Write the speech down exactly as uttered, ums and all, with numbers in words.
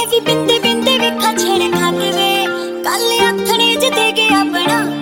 ਵੀ ਬਿੰਦੇ ਬਿੰਦੇ ਵੇਖਾ ਛੇੜ ਖਾ ਕੇ ਵੇ ਕੱਲ ਆਥਣੇ ਜ ਦੇ ਗਿਆ ਬਣਾ